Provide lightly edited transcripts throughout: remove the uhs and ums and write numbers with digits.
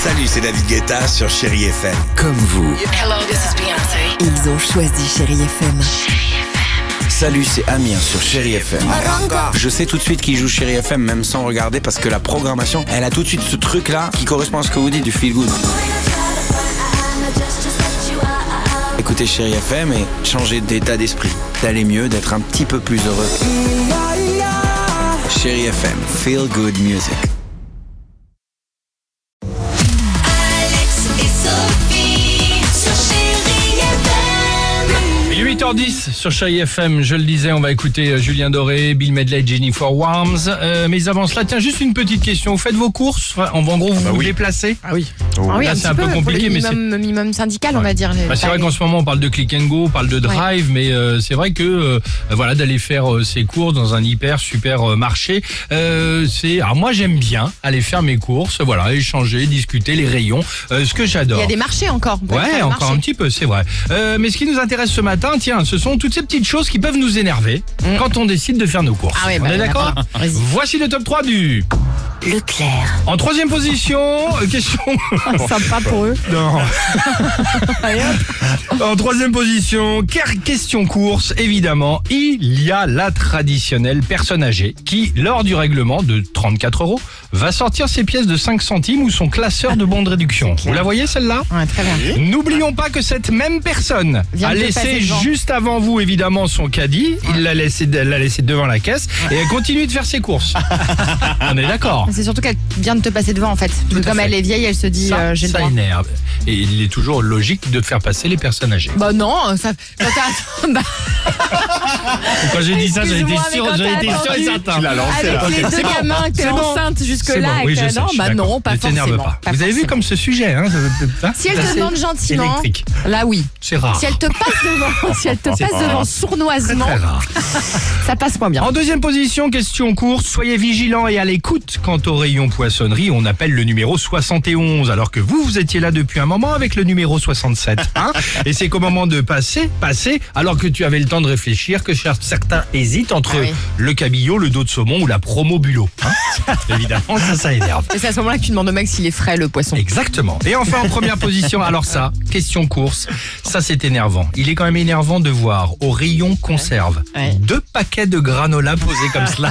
Salut, c'est David Guetta sur Chérie FM. Comme vous. Hello, this is Beyoncé. Ils ont choisi Chérie FM. Salut, c'est Amir sur Chérie FM. Je sais tout de suite qui joue Chérie FM, même sans regarder, parce que la programmation, elle a tout de suite ce truc-là qui correspond à ce que vous dites du feel good. Écoutez Chérie FM et changez d'état d'esprit, d'aller mieux, d'être un petit peu plus heureux. Chérie FM, feel good music. Alex et Sophie sur Chérie FM. Il est 8h10 sur Chérie FM, je le disais, on va écouter Julien Doré, Bill Medley, Jennifer Warnes. Mais avant cela, tiens, juste une petite question. Vous faites vos courses? En gros, vous vous déplacez? Ah oui. Ah oui, Là, c'est un peu compliqué, mais c'est... minimum syndical, on va dire. c'est vrai qu'en ce moment, on parle de click and go, on parle de drive, mais c'est vrai que voilà, d'aller faire ses courses dans un super marché, alors moi, j'aime bien aller faire mes courses, voilà, échanger, discuter les rayons, ce que j'adore. Il y a des marchés encore. Ouais, encore un petit peu, c'est vrai. Mais ce qui nous intéresse ce matin, tiens, ce sont toutes ces petites choses qui peuvent nous énerver quand on décide de faire nos courses. Ah ouais, on est d'accord? Vas-y. Voici le top 3 du... Leclerc. En troisième position, question... Sympa pour eux. Non. En troisième position, question course, évidemment, il y a la traditionnelle personne âgée qui, lors du règlement de 34 €, va sortir ses pièces de 5 centimes ou son classeur de bons de réduction. Vous la voyez celle-là? Ouais, très bien. N'oublions pas que cette même personne Vient a de te laissé passer devant. juste avant vous, évidemment, son caddie. Il l'a laissé devant la caisse et elle continue de faire ses courses. On est d'accord? C'est surtout qu'elle vient de te passer devant, en fait. Tout à Comme fait. elle est vieille, elle se dit j'ai le Ça droit. énerve. Et il est toujours logique de faire passer les personnes âgées. Bah non, ça. Bah, Quand j'ai dit ça, j'ai été Excuse-moi, mais sûr quand t'as et attendu, certain. avec les deux C'est bon. gamins que t'es C'est bon. enceinte C'est jusque-là. bon, oui, et que- je sais, non, je suis bah d'accord. non, pas Ne t'énerve forcément. pas. Vous avez vu forcément. comme ce sujet, hein, Si elle te c'est demande gentiment, électrique. là oui. C'est rare. Si elle te passe devant, si elle te passe devant sournoisement, Très rare. ça passe moins bien. En deuxième position, question courte, soyez vigilants et à l'écoute. Quant au rayon poissonnerie, on appelle le numéro 71, alors que vous étiez là depuis un moment avec le numéro 67. Hein, et c'est qu'au moment de passer, alors que tu avais le temps de réfléchir, que certains hésitent entre Ah oui. le cabillaud, le dos de saumon ou la promo bulot. Hein. Évidemment, ça énerve. Et c'est à ce moment-là que tu demandes au mec s'il est frais, le poisson. Exactement. Et enfin, en première position, alors ça, question course, ça c'est énervant. Il est quand même énervant de voir au rayon conserve Ouais. 2 paquets de granola posés comme cela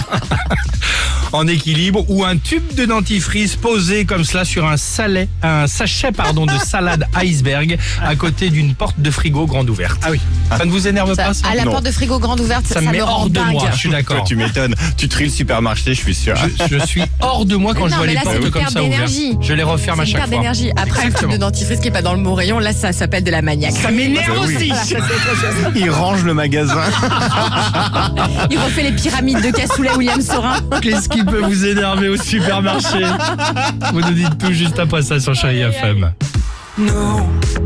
en équilibre ou un tube de dentifrice posé comme cela sur un sachet de salade iceberg à côté d'une porte de frigo grande ouverte. Ah oui. Ça ne vous énerve pas ça? À la Non. porte de frigo grande ouverte, Ça ça me met me rend hors de dingue. moi, je suis Toi, d'accord. tu m'étonnes. Tu tries le supermarché, je suis sûr. Je suis hors de moi quand Mais je non, vois mais les là, c'est portes une comme perte ça ouvertes. d'énergie. Je les referme à C'est une chaque perte fois. d'énergie. Après, le tube Exactement. de dentifrice qui est pas dans le bon rayon, là, ça s'appelle de la maniaque. Ça m'énerve Bah oui. aussi. Il range le magasin. Il refait les pyramides de cassoulet William Sorin. Qu'est-ce qui peut vous énerver au supermarché? Vous nous dites tout juste après ça sur Chérie FM. No,